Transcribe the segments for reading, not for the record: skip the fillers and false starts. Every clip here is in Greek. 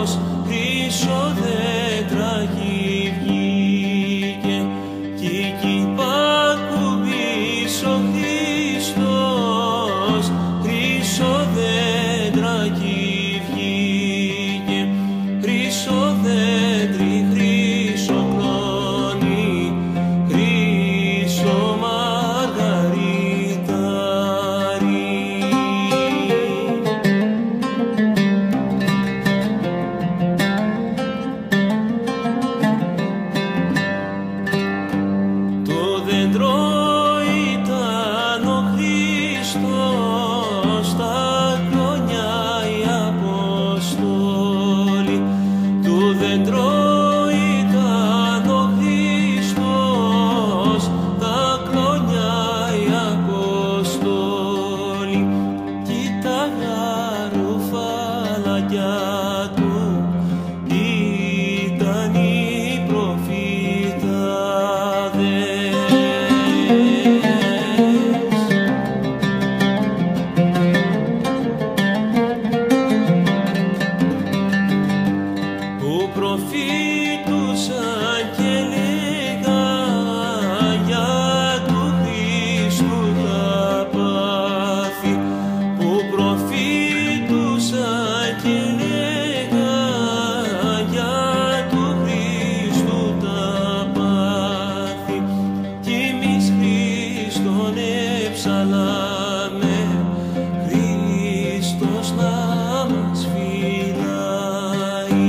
χρυσό δέντραγι βγήκε κι εκεί πακουμπής ο Χριστός, χρυσό δέντραγι βγήκε, χρυσό δέντρι, χρυσό κλόνι, χρυσό μαργαριτάρι. Το δέντρο ήταν ο Χριστός, τα κλόνια οι Αποστόλοι. Το δέντρο ήταν ο Χριστός, τα κλόνια οι Αποστόλοι. Κι τα γαροφαλάκια του ήταν οι προφήταδες. Που προφήτουσαν και λέγαν για του Χριστού τα πάθη. Που προφήτουσαν και λέγαν για του Χριστού τα πάθη. Κι εμείς Χριστόν εψαλάμε, Χριστός να μας φυλάει.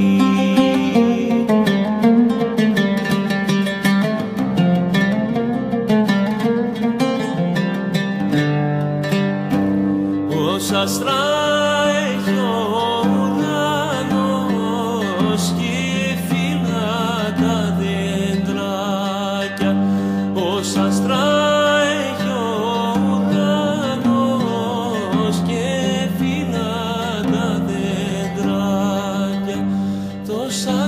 Ως άστρα έχει ο ουρανός και φύλλα τα δέντρακια. Ως άστρα έχει ο ουρανός και φύλλα τα δέντρακια. Τόσα